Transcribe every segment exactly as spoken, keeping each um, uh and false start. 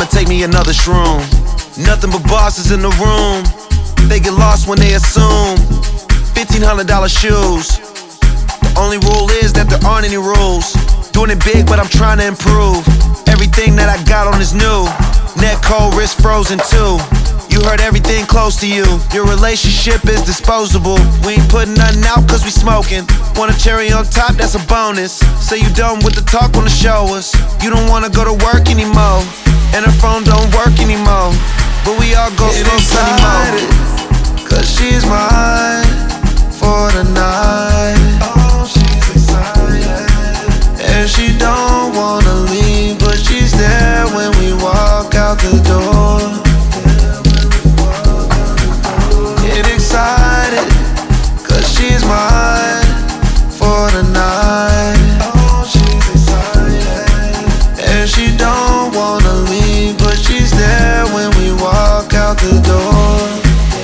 I'ma take me another shroom. Nothing but bosses in the room. They get lost when they assume fifteen hundred dollar shoes. The only rule is that there aren't any rules. Doing it big, but I'm trying to improve. Everything that I got on is new. Neck cold, wrist frozen too. You heard everything close to you. Your relationship is disposable. We ain't putting nothing out cause we smoking. Want a cherry on top, that's a bonus. Say you done with the talk, wanna show us. You don't wanna go to work anymore, and her phone don't work anymore. But we all go slow sunny mode. Cause she's mine for the night. Oh, she's excited. And she don't wanna leave, but she's there when we walk out the door. Get excited, cause she's mine for the night. Oh, she's excited. And she don't wanna leave, but she's there when we walk out the door.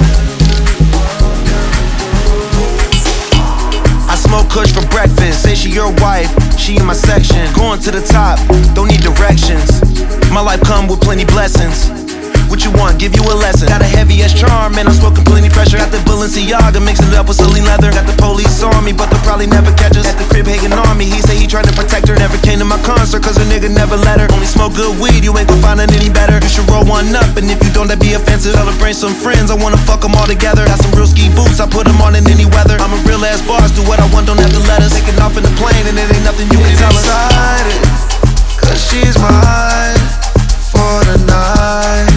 I smoke kush for breakfast, say she your wife, she in my section. Going to the top, don't need directions. My life come with plenty blessings. What you want, give you a lesson. Got a heavy ass charm, and I'm smoking plenty pressure. Got the Balenciaga, mixing it up with Celine leather. Got the police on me, but they'll probably never catch us. At the crib hating on me, he say he tried to protect her. Never came to my concert, cause a nigga never let her. Only smoke good weed, you ain't gon' find it any better. You should roll one up, and if you don't, that be offensive. Tell her bring some friends, I wanna fuck them all together. Got some real ski boots, I put them on in any weather. I'm a real ass boss, do what I want, don't have to let us. Taking off in the plane, and it ain't nothing you can tell us. Excited, cause she's mine for the night.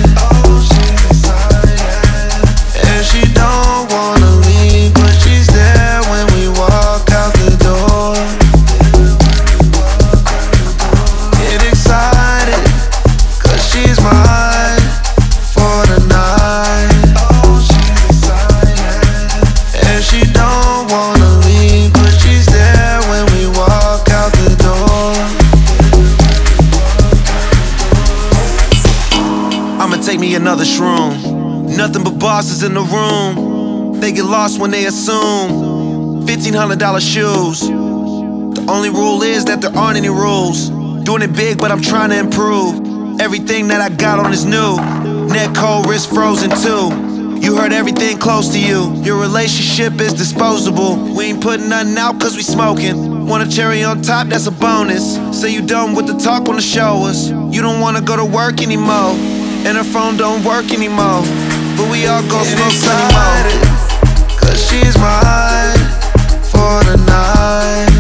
She don't wanna leave, but she's there when we walk out the door. Get excited, cause she's mine for the night. Oh, she's excited. And she don't wanna leave, but she's there when we walk out the door. I'ma take me another shroom. Nothing but bosses in the room. They get lost when they assume fifteen hundred dollar shoes. The only rule is that there aren't any rules. Doing it big, but I'm trying to improve. Everything that I got on is new. Neck cold, wrist frozen too. You heard everything close to you. Your relationship is disposable. We ain't putting nothing out cause we smoking. Want a cherry on top, that's a bonus. Say you done with the talk, wanna show us. You don't wanna go to work anymore, and her phone don't work anymore. But we all go slow sunny mode. Cause she's mine for the night.